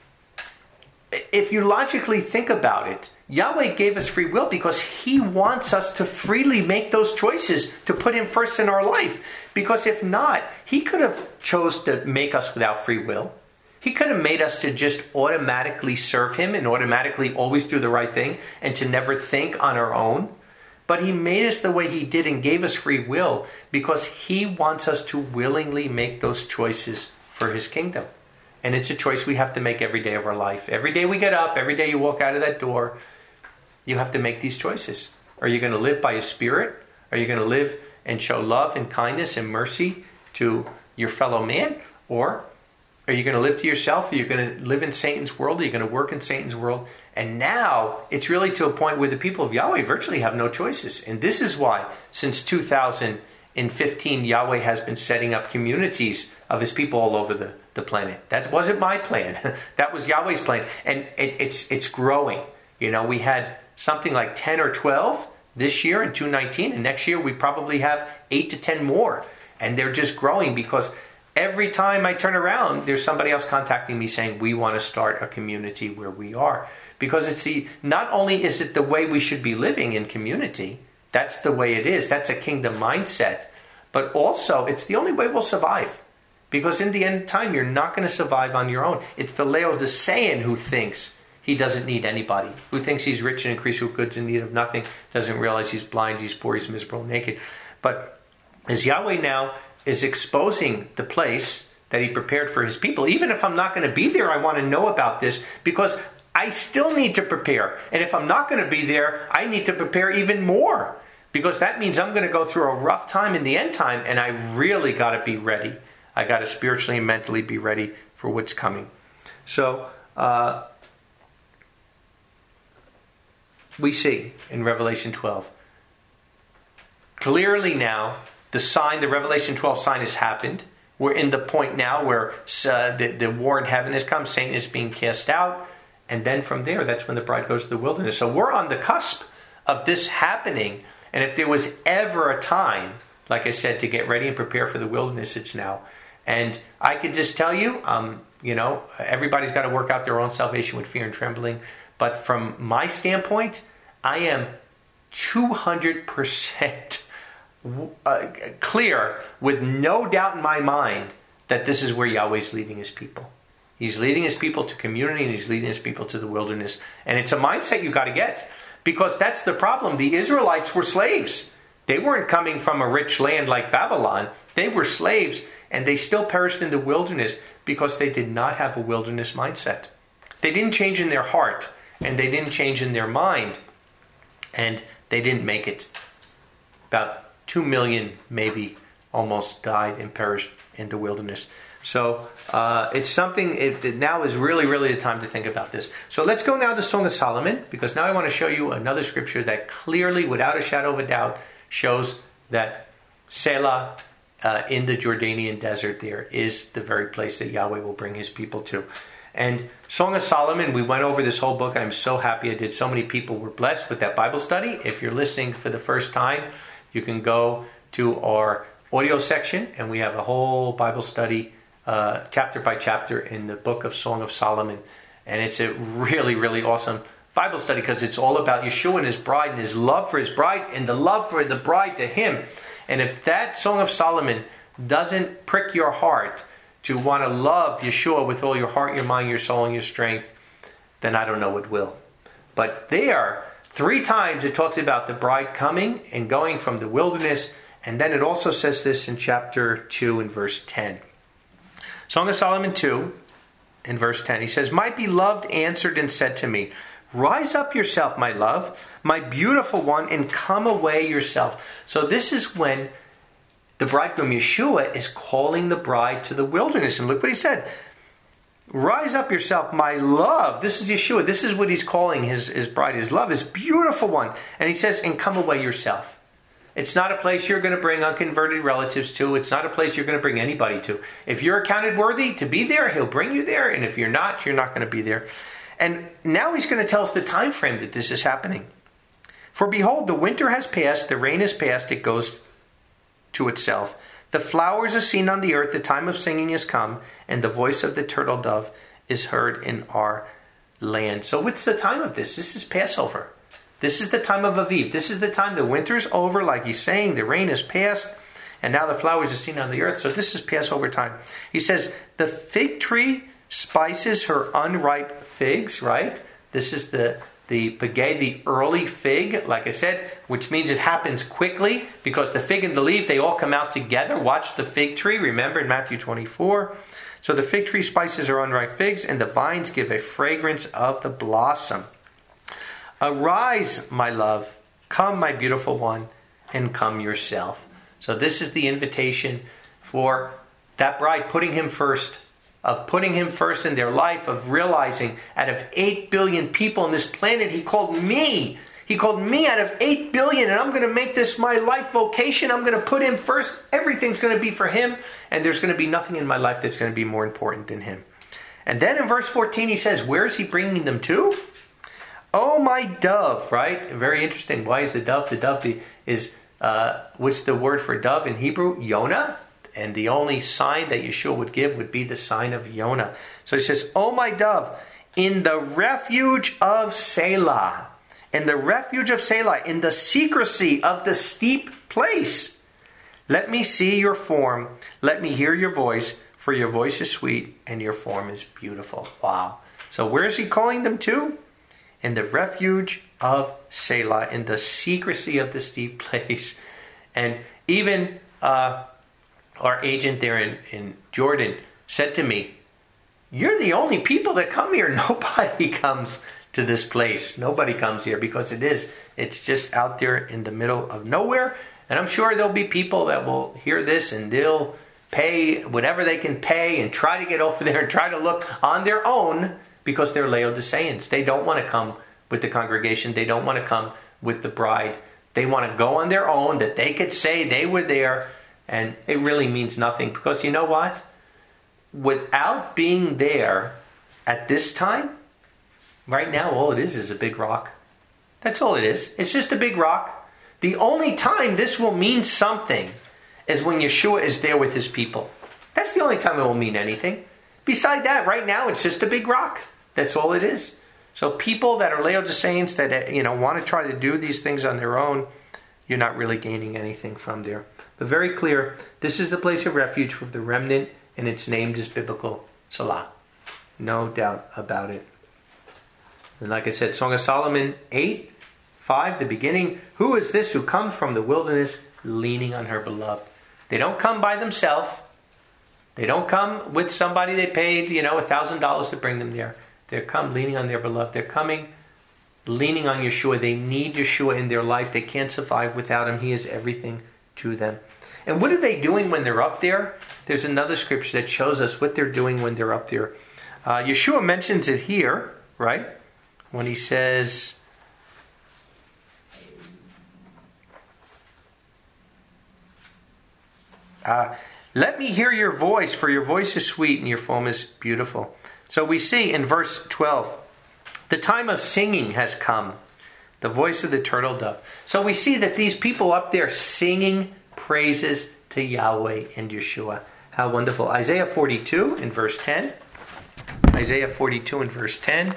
if you logically think about it, Yahweh gave us free will because he wants us to freely make those choices to put him first in our life. Because if not, he could have chose to make us without free will. He could have made us to just automatically serve him and automatically always do the right thing and to never think on our own. But he made us the way he did and gave us free will because he wants us to willingly make those choices for his kingdom. And it's a choice we have to make every day of our life. Every day we get up, every day you walk out of that door, you have to make these choices. Are you going to live by his Spirit? Are you going to live and show love and kindness and mercy to your fellow man? Or are you going to live to yourself? Are you going to live in Satan's world? Are you going to work in Satan's world? And now it's really to a point where the people of Yahweh virtually have no choices. And this is why since two thousand fifteen, Yahweh has been setting up communities of his people all over the, the planet. That wasn't my plan. That was Yahweh's plan. And it, it's it's growing. You know, we had something like ten or twelve this year in two nineteen. And next year we probably have eight to ten more. And they're just growing because every time I turn around, there's somebody else contacting me saying, we want to start a community where we are. Because it's the, not only is it the way we should be living in community, that's the way it is, that's a kingdom mindset, but also it's the only way we'll survive. Because in the end time, you're not going to survive on your own. It's the Laodicean who thinks he doesn't need anybody, who thinks he's rich and increased with goods in need of nothing, doesn't realize he's blind, he's poor, he's miserable, naked. But as Yahweh now is exposing the place that he prepared for his people, even if I'm not going to be there, I want to know about this because I still need to prepare. And if I'm not going to be there, I need to prepare even more, because that means I'm going to go through a rough time in the end time, and I really got to be ready. I got to spiritually and mentally be ready for what's coming. So uh, we see in Revelation twelve, clearly now, the sign, the Revelation twelve sign has happened. we're in the point now where uh, the, the war in heaven has come. Satan is being cast out. And then from there, that's when the bride goes to the wilderness. So we're on the cusp of this happening. And if there was ever a time, like I said, to get ready and prepare for the wilderness, it's now. And I could just tell you, um, you know, everybody's got to work out their own salvation with fear and trembling. But from my standpoint, I am two hundred percent uh, clear, with no doubt in my mind, that this is where Yahweh's leading his people. He's leading his people to community, and he's leading his people to the wilderness. And it's a mindset you got to get, because that's the problem. The Israelites were slaves. They weren't coming from a rich land like Babylon. They were slaves, and they still perished in the wilderness because they did not have a wilderness mindset. They didn't change in their heart, and they didn't change in their mind, and they didn't make it. About two million maybe almost died and perished in the wilderness. So uh, it's something, it, it now is really, really the time to think about this. So let's go now to the Song of Solomon, because now I want to show you another scripture that clearly, without a shadow of a doubt, shows that Selah uh, in the Jordanian desert there is the very place that Yahweh will bring his people to. And Song of Solomon, we went over this whole book. I'm so happy I did. So many people were blessed with that Bible study. If you're listening for the first time, you can go to our audio section, and we have a whole Bible study uh, chapter by chapter in the book of Song of Solomon. And it's a really, really awesome Bible study, because it's all about Yeshua and his bride and his love for his bride and the love for the bride to him. And if that Song of Solomon doesn't prick your heart to want to love Yeshua with all your heart, your mind, your soul, and your strength, then I don't know what will. But there, three times it talks about the bride coming and going from the wilderness. And then it also says this in chapter two and verse ten. Song of Solomon two and verse ten. He says, "My beloved answered and said to me, rise up yourself, my love, my beautiful one, and come away yourself." So this is when the bridegroom Yeshua is calling the bride to the wilderness. And look what he said. Rise up yourself, my love. This is Yeshua. This is what he's calling his, his bride, his love, his beautiful one. And he says, and come away yourself. It's not a place you're going to bring unconverted relatives to. It's not a place you're going to bring anybody to. If you're accounted worthy to be there, he'll bring you there. And if you're not, you're not going to be there. And now he's going to tell us the time frame that this is happening. "For behold, the winter has passed, the rain has passed, it goes to itself. The flowers are seen on the earth, the time of singing has come, and the voice of the turtle dove is heard in our land." So what's the time of this? This is Passover. This is the time of Aviv. This is the time the winter's over, like he's saying, the rain has passed, and now the flowers are seen on the earth. So this is Passover time. He says, the fig tree spices her unripe figs, right? This is the the pagay, the early fig, like I said, which means it happens quickly, because the fig and the leaf, they all come out together. Watch the fig tree, remember in Matthew twenty-four. So the fig tree spices her unripe figs, and the vines give a fragrance of the blossom. "Arise, my love, come, my beautiful one, and come yourself." So this is the invitation for that bride, putting him first, of putting him first in their life, of realizing out of eight billion people on this planet, he called me. He called me out of eight billion, and I'm going to make this my life vocation. I'm going to put him first. Everything's going to be for him, and there's going to be nothing in my life that's going to be more important than him. And then in verse fourteen, he says, where is he bringing them to? "Oh, my dove," right? Very interesting. Why is the dove? The dove the, is, uh, what's the word for dove in Hebrew? Yonah. And the only sign that Yeshua would give would be the sign of Yonah. So he says, "Oh, my dove, in the refuge of Selah, in the refuge of Selah, in the secrecy of the steep place, let me see your form, let me hear your voice, for your voice is sweet and your form is beautiful." Wow. So where is he calling them to? In the refuge of Selah, in the secrecy of the steep place. And even uh, our agent there in, in Jordan said to me, "You're the only people that come here. Nobody comes to this place. Nobody comes here," because it is. It's just out there in the middle of nowhere. And I'm sure there'll be people that will hear this and they'll pay whatever they can pay and try to get over there and try to look on their own, because they're Laodiceans. They don't want to come with the congregation. They don't want to come with the bride. They want to go on their own, that they could say they were there. And it really means nothing, because you know what? Without being there at this time, right now all it is is a big rock. That's all it is. It's just a big rock. The only time this will mean something is when Yeshua is there with his people. That's the only time it will mean anything. Beside that, right now it's just a big rock. That's all it is. So people that are Laodiceans that, you know, want to try to do these things on their own, you're not really gaining anything from there. But very clear, this is the place of refuge for the remnant, and it's named as biblical Salah. No doubt about it. And like I said, Song of Solomon eight, five, the beginning. Who is this who comes from the wilderness leaning on her beloved? They don't come by themselves. They don't come with somebody they paid, you know, a thousand dollars to bring them there. They come leaning on their beloved. They're coming leaning on Yeshua. They need Yeshua in their life. They can't survive without him. He is everything to them. And what are they doing when they're up there? There's another scripture that shows us what they're doing when they're up there. Uh, Yeshua mentions it here, right? When he says, uh, let me hear your voice, for your voice is sweet and your form is beautiful. So we see in verse twelve, the time of singing has come, the voice of the turtle dove. So we see that these people up there singing praises to Yahweh and Yeshua. How wonderful. Isaiah forty-two in verse ten. Isaiah forty-two in verse ten.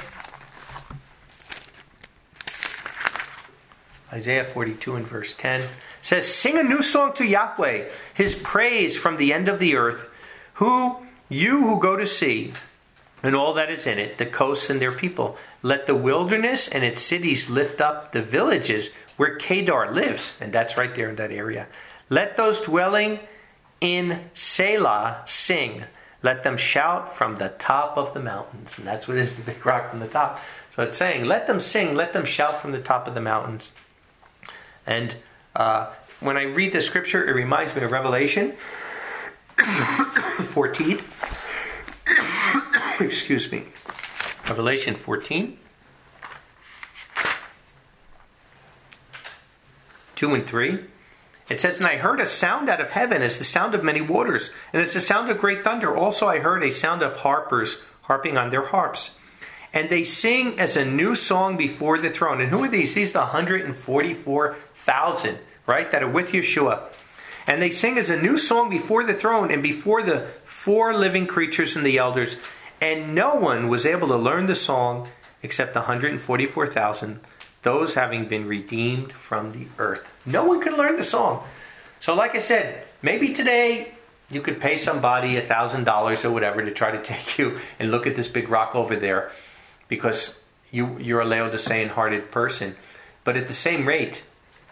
Isaiah forty-two in verse ten says, sing a new song to Yahweh, his praise from the end of the earth, who you who go to sea, and all that is in it, the coasts and their people. Let the wilderness and its cities lift up the villages where Kedar lives. And that's right there in that area. Let those dwelling in Selah sing. Let them shout from the top of the mountains. And that's what is the big rock from the top. So it's saying, let them sing, let them shout from the top of the mountains. And uh, when I read the scripture, it reminds me of Revelation fourteen. Excuse me. Revelation fourteen. two and three. It says, and I heard a sound out of heaven as the sound of many waters, and as the sound of great thunder. Also I heard a sound of harpers harping on their harps. And they sing as a new song before the throne. And who are these? These are the one hundred forty-four thousand, right, that are with Yeshua. And they sing as a new song before the throne and before the four living creatures and the elders. And no one was able to learn the song except the one hundred forty-four thousand, those having been redeemed from the earth. No one could learn the song. So like I said, maybe today you could pay somebody a thousand dollars or whatever to try to take you and look at this big rock over there, because you, you're a Laodicean-hearted person. But at the same rate,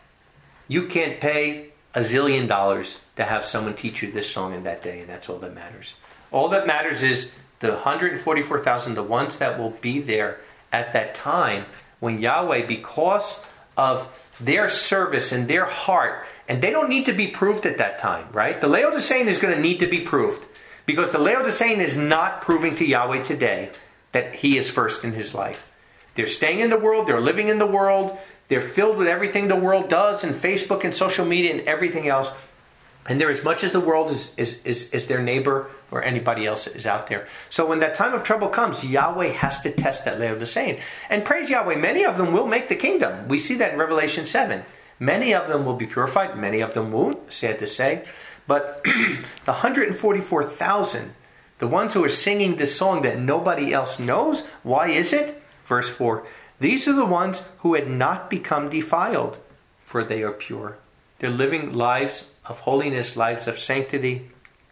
you can't pay a zillion dollars to have someone teach you this song in that day, and that's all that matters. All that matters is the one hundred forty-four thousand, the ones that will be there at that time when Yahweh, because of their service and their heart, and they don't need to be proved at that time, right? The Laodicean is going to need to be proved, because the Laodicean is not proving to Yahweh today that he is first in his life. They're staying in the world, they're living in the world, they're filled with everything the world does, and Facebook and social media and everything else. And they're as much as the world is, is, is, is their neighbor or anybody else is out there. So when that time of trouble comes, Yahweh has to test that Laodicean. And praise Yahweh, many of them will make the kingdom. We see that in Revelation seven. Many of them will be purified, many of them won't, sad to say. But the one hundred forty-four thousand, the ones who are singing this song that nobody else knows, why is it? Verse four, these are the ones who had not become defiled, for they are pure. They're living lives of holiness, lives of sanctity.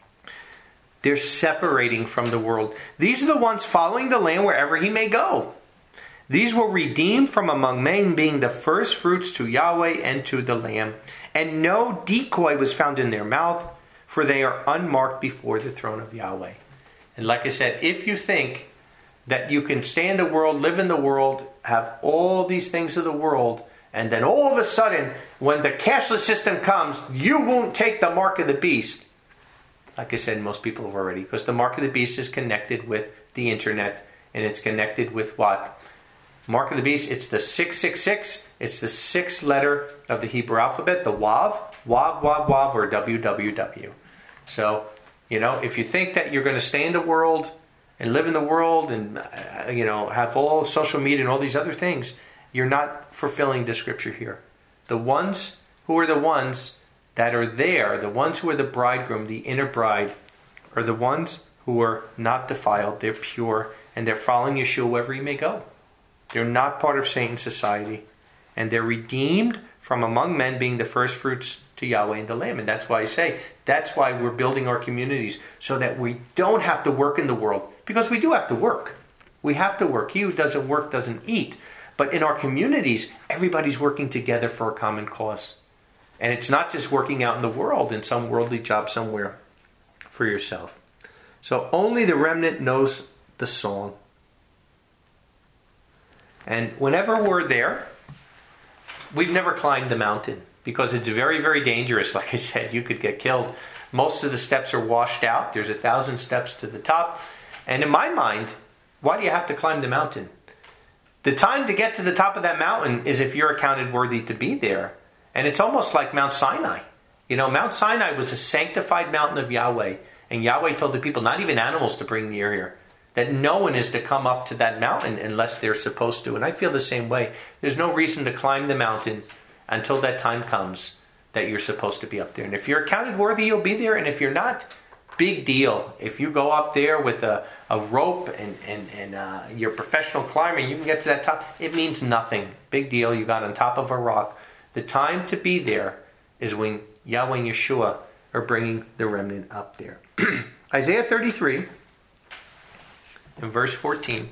They're separating from the world. These are the ones following the Lamb wherever he may go. These were redeemed from among men, being the first fruits to Yahweh and to the Lamb. And no decoy was found in their mouth, for they are unmarked before the throne of Yahweh. And like I said, if you think that you can stay in the world, live in the world, have all these things of the world, and then all of a sudden, when the cashless system comes, you won't take the mark of the beast. Like I said, most people have already, because the mark of the beast is connected with the internet, and it's connected with what? Mark of the beast, it's the six six six, it's the sixth letter of the Hebrew alphabet, the Wav, Wav, wav, wav, or W W W. So, you know, if you think that you're going to stay in the world and live in the world and, uh, you know, have all social media and all these other things, you're not fulfilling the scripture here. The ones who are the ones that are there, the ones who are the bridegroom, the inner bride, are the ones who are not defiled. They're pure, and they're following Yeshua wherever he may go. They're not part of Satan's society. And they're redeemed from among men, being the first fruits to Yahweh and the Lamb. And that's why I say, that's why we're building our communities, so that we don't have to work in the world. Because we do have to work. We have to work. He who doesn't work doesn't eat. But in our communities, everybody's working together for a common cause. And it's not just working out in the world, in some worldly job somewhere for yourself. So only the remnant knows the song. And whenever we're there, we've never climbed the mountain, because it's very, very dangerous. Like I said, you could get killed. Most of the steps are washed out. There's a thousand steps to the top. And in my mind, why do you have to climb the mountain? The time to get to the top of that mountain is if you're accounted worthy to be there. And it's almost like Mount Sinai. You know, Mount Sinai was a sanctified mountain of Yahweh. And Yahweh told the people, not even animals, to bring near here. That no one is to come up to that mountain unless they're supposed to. And I feel the same way. There's no reason to climb the mountain until that time comes that you're supposed to be up there. And if you're accounted worthy, you'll be there. And if you're not, big deal. If you go up there with a, a rope and, and, and uh, you're a professional climber, you can get to that top, it means nothing. Big deal. You got on top of a rock. The time to be there is when Yahweh and Yeshua are bringing the remnant up there. Isaiah thirty-three, in verse fourteen.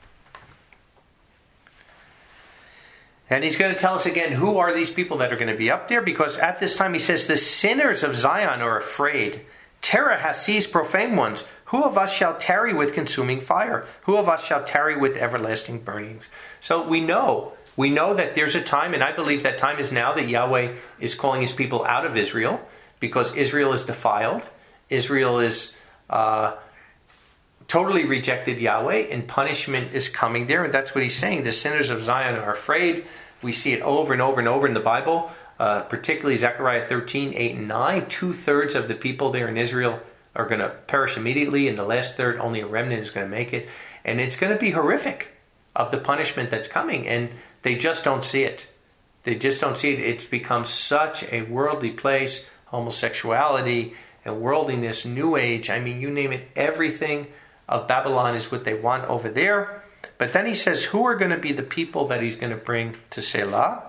And he's going to tell us again, who are these people that are going to be up there? Because at this time he says, the sinners of Zion are afraid. Terror has seized profane ones. Who of us shall tarry with consuming fire? Who of us shall tarry with everlasting burnings? So we know, we know that there's a time, and I believe that time is now, that Yahweh is calling his people out of Israel, because Israel is defiled. Israel is uh, totally rejected Yahweh, and punishment is coming there. And that's what he's saying. The sinners of Zion are afraid. We see it over and over and over in the Bible, uh, particularly Zechariah thirteen, eight and nine. Two-thirds of the people there in Israel are going to perish immediately, and the last third, only a remnant is going to make it. And it's going to be horrific of the punishment that's coming, and they just don't see it. They just don't see it. It's become such a worldly place, homosexuality and worldliness, New Age, I mean, you name it, everything of Babylon is what they want over there. But then he says, who are going to be the people that he's going to bring to Selah?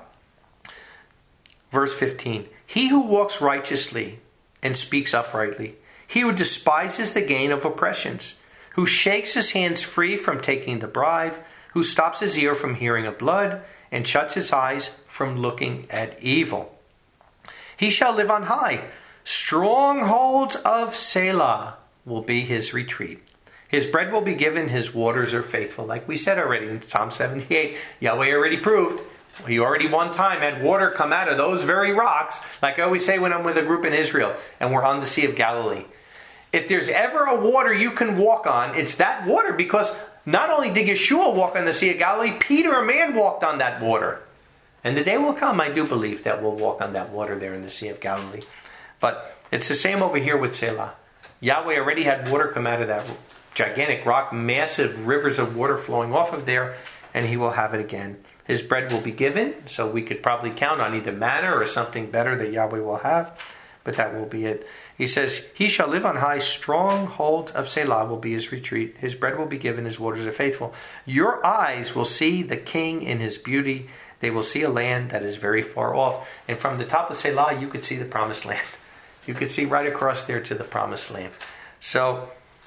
Verse fifteen, he who walks righteously and speaks uprightly, he who despises the gain of oppressions, who shakes his hands free from taking the bribe, who stops his ear from hearing of blood, and shuts his eyes from looking at evil. He shall live on high. Strongholds of Selah will be his retreat. His bread will be given, his waters are faithful. Like we said already in Psalm seventy-eight, Yahweh already proved. He already one time had water come out of those very rocks. Like I always say when I'm with a group in Israel and we're on the Sea of Galilee. If there's ever a water you can walk on, it's that water, because not only did Yeshua walk on the Sea of Galilee, Peter, a man, walked on that water. And the day will come, I do believe, that we'll walk on that water there in the Sea of Galilee. But it's the same over here with Selah. Yahweh already had water come out of that gigantic rock, massive rivers of water flowing off of there, and he will have it again. His bread will be given, so we could probably count on either manna or something better that Yahweh will have, but that will be it. He says, he shall live on high, strongholds of Selah will be his retreat. His bread will be given, his waters are faithful. Your eyes will see the king in his beauty. They will see a land that is very far off. And from the top of Selah, you could see the promised land. You could see right across there to the promised land. So,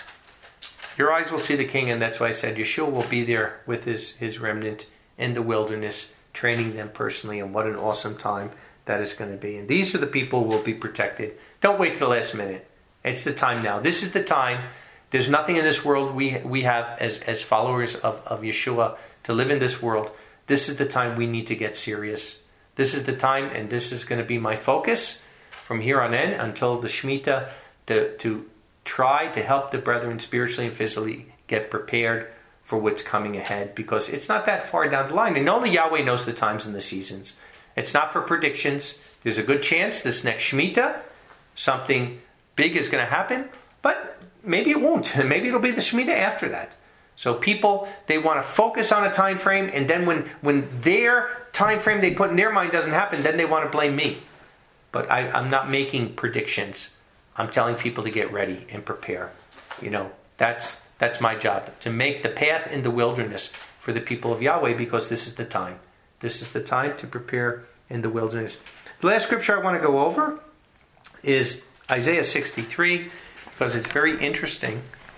your eyes will see the king, and that's why I said Yeshua will be there with his, his remnant in the wilderness, training them personally, and what an awesome time that is going to be. And these are the people who will be protected. Don't wait till the last minute. It's the time now. This is the time. There's nothing in this world we we have as, as followers of, of Yeshua to live in this world. This is the time we need to get serious. This is the time, and this is going to be my focus from here on in until the Shemitah, to, to try to help the brethren spiritually and physically get prepared for what's coming ahead, because it's not that far down the line. And only Yahweh knows the times and the seasons. It's not for predictions. There's a good chance this next Shemitah, something big is going to happen, but maybe it won't. Maybe it'll be the Shemitah after that. So people, they want to focus on a time frame, and then when, when their time frame they put in their mind doesn't happen, then they want to blame me. But I, I'm not making predictions. I'm telling people to get ready and prepare. You know, that's that's my job, to make the path in the wilderness for the people of Yahweh, because this is the time. This is the time to prepare in the wilderness. The last scripture I want to go over is Isaiah sixty-three, because it's very interesting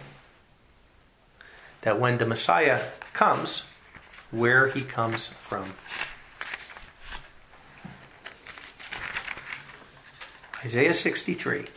that when the Messiah comes, where he comes from. Isaiah sixty-three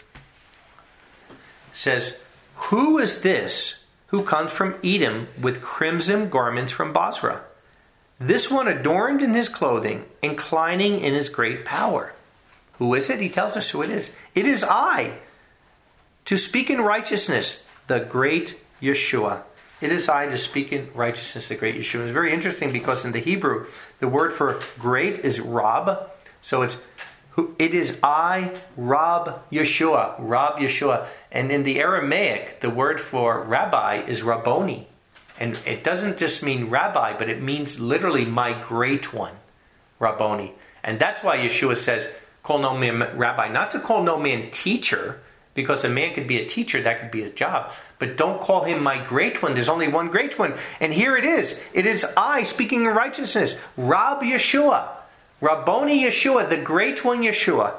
says, "Who is this who comes from Edom with crimson garments from Basra? This one adorned in his clothing, inclining in his great power." Who is it? He tells us who it is. It is I, to speak in righteousness, the great Yeshua. It is I to speak in righteousness, the great Yeshua. It's very interesting because in the Hebrew, the word for great is Rab. So it's, it is I, Rab Yeshua, Rab Yeshua. And in the Aramaic, the word for rabbi is Rabboni. And it doesn't just mean rabbi, but it means literally my great one, Rabboni. And that's why Yeshua says, call no man rabbi. Not to call no man teacher, because a man could be a teacher, that could be his job. But don't call him my great one. There's only one great one. And here it is. It is I speaking in righteousness. Rab Yeshua. Rabboni Yeshua, the great one Yeshua.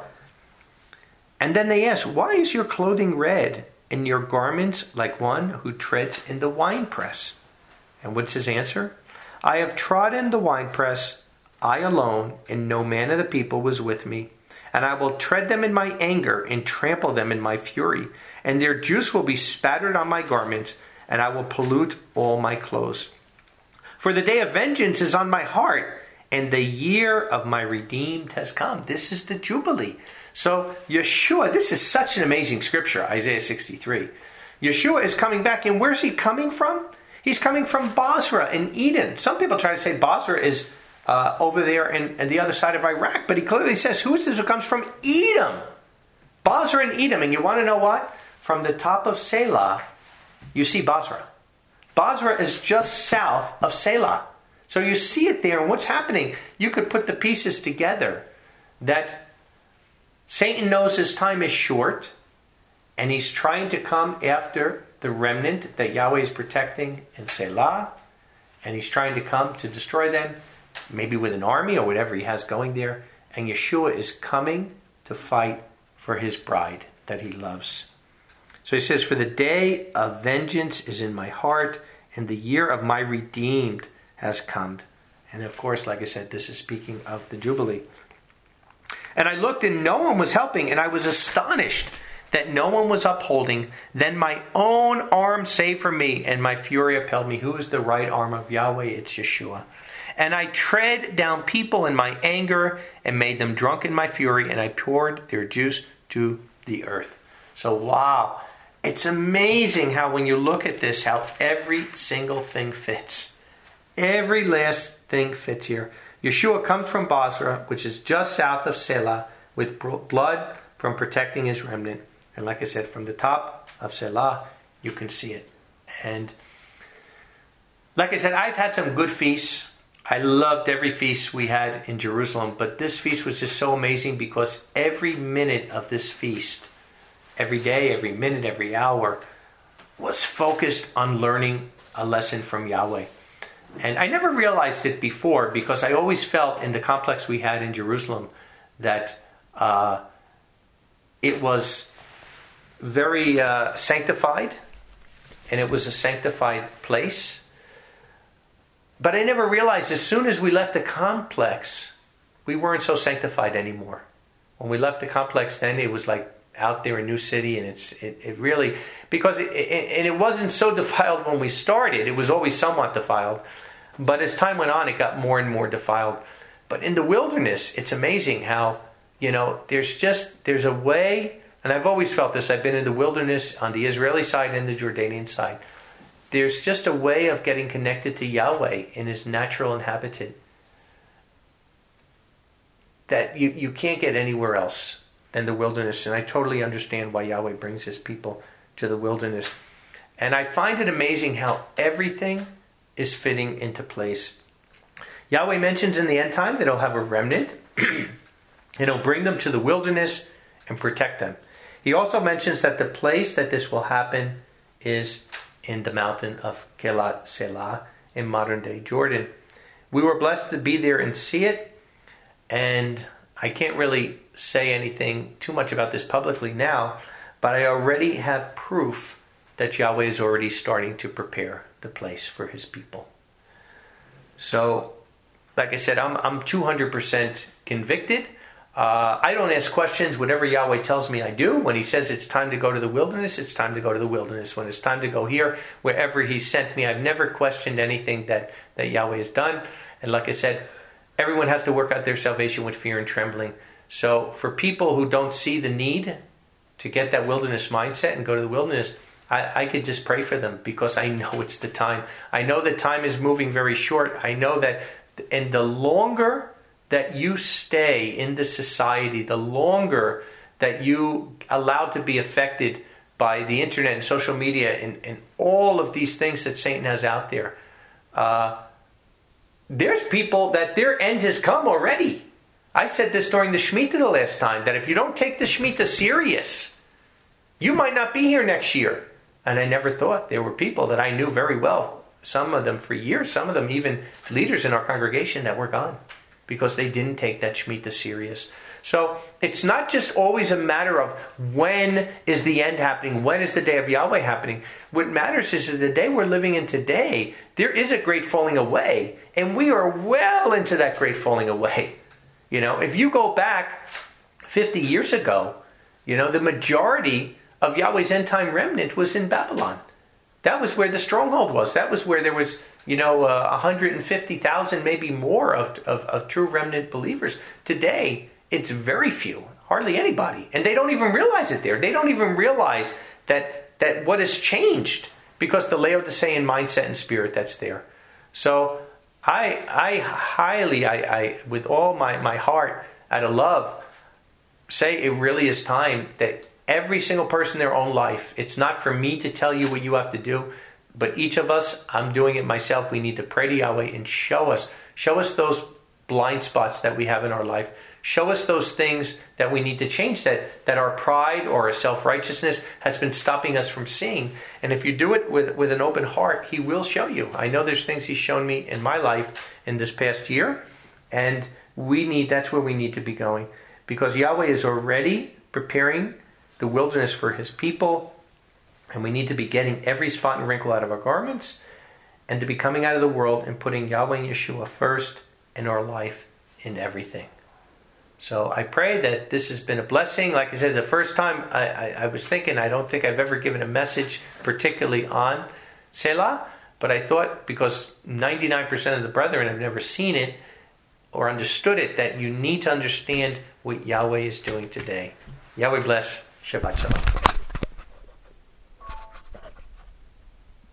And then they ask, why is your clothing red and your garments like one who treads in the winepress? And what's his answer? I have trodden the winepress, I alone, and no man of the people was with me. And I will tread them in my anger and trample them in my fury. And their juice will be spattered on my garments, and I will pollute all my clothes. For the day of vengeance is on my heart, and the year of my redeemed has come. This is the Jubilee. So Yeshua, this is such an amazing scripture, Isaiah sixty-three. Yeshua is coming back, and where's he coming from? He's coming from Basra in Eden. Some people try to say Basra is uh, over there in, in the other side of Iraq, but he clearly says, who is this who comes from Edom? Basra and Edom. And you want to know what? From the top of Selah, you see Basra. Basra is just south of Selah. So you see it there, and what's happening? You could put the pieces together that Satan knows his time is short, and he's trying to come after the remnant that Yahweh is protecting in Selah, and he's trying to come to destroy them, maybe with an army or whatever he has going there. And Yeshua is coming to fight for his bride that he loves. So he says, for the day of vengeance is in my heart, and the year of my redeemed has come. And of course, like I said, this is speaking of the Jubilee. And I looked, and no one was helping, and I was astonished that no one was upholding. Then my own arm saved for me, and my fury upheld me. Who is the right arm of Yahweh? It's Yeshua. And I tread down people in my anger, and made them drunk in my fury, and I poured their juice to the earth. So wow, it's amazing how when you look at this, how every single thing fits. Every last thing fits here. Yeshua comes from Basra, which is just south of Selah, with blood from protecting his remnant. And like I said, from the top of Selah, you can see it. And like I said, I've had some good feasts. I loved every feast we had in Jerusalem. But this feast was just so amazing because every minute of this feast, every day, every minute, every hour, was focused on learning a lesson from Yahweh. And I never realized it before because I always felt in the complex we had in Jerusalem that uh, it was very uh, sanctified, and it was a sanctified place. But I never realized as soon as we left the complex, we weren't so sanctified anymore. When we left the complex, then it was like out there in New City, and it's it, it really, because it, it, and it wasn't so defiled when we started. It was always somewhat defiled. But as time went on, it got more and more defiled. But in the wilderness, it's amazing how, you know, there's just, there's a way, and I've always felt this. I've been in the wilderness on the Israeli side and the Jordanian side. There's just a way of getting connected to Yahweh in his natural inhabitant. that you, you can't get anywhere else than the wilderness. And I totally understand why Yahweh brings his people to the wilderness. And I find it amazing how everything is fitting into place. Yahweh mentions in the end time that he'll have a remnant and he'll bring them to the wilderness and protect them. He also mentions that the place that this will happen is in the mountain of Kelat Selah in modern day Jordan. We were blessed to be there and see it, and I can't really say anything too much about this publicly now, but I already have proof that Yahweh is already starting to prepare the place for his people. So, like I said, I'm I'm two hundred percent convicted. Uh, I don't ask questions. Whatever Yahweh tells me, I do. When he says it's time to go to the wilderness, it's time to go to the wilderness. When it's time to go here, wherever he sent me, I've never questioned anything that, that Yahweh has done. And like I said, everyone has to work out their salvation with fear and trembling. So for people who don't see the need to get that wilderness mindset and go to the wilderness, I, I could just pray for them, because I know it's the time. I know that time is moving very short. I know that, and the longer that you stay in this society, the longer that you allow to be affected by the internet and social media and, and all of these things that Satan has out there, uh, there's people that their end has come already. I said this during the Shemitah the last time, that if you don't take the Shemitah serious, you might not be here next year. And I never thought. There were people that I knew very well, some of them for years, some of them even leaders in our congregation, that were gone because they didn't take that Shemitah serious. So it's not just always a matter of when is the end happening, when is the day of Yahweh happening. What matters is, is the day we're living in today, there is a great falling away, and we are well into that great falling away. You know, if you go back fifty years ago, you know, the majority of Yahweh's end time remnant was in Babylon. That was where the stronghold was. That was where there was, you know, uh, one hundred fifty thousand, maybe more of, of, of true remnant believers. Today, it's very few, hardly anybody. And they don't even realize it there. They don't even realize that, that what has changed, because the Laodicean mindset and spirit that's there. So I I highly, I, I with all my, my heart, out of love, say it really is time that every single person in their own life, it's not for me to tell you what you have to do, but each of us, I'm doing it myself, we need to pray to Yahweh and show us, show us those blind spots that we have in our life. Show us those things that we need to change, that, that our pride or our self-righteousness has been stopping us from seeing. And if you do it with, with an open heart, he will show you. I know there's things he's shown me in my life in this past year, and we need, that's where we need to be going. Because Yahweh is already preparing the wilderness for his people, and we need to be getting every spot and wrinkle out of our garments, and to be coming out of the world and putting Yahweh and Yeshua first in our life in everything. So I pray that this has been a blessing. Like I said, the first time I, I, I was thinking, I don't think I've ever given a message particularly on Selah, but I thought, because ninety-nine percent of the brethren have never seen it or understood it, that you need to understand what Yahweh is doing today. Yahweh bless. Shabbat Shalom.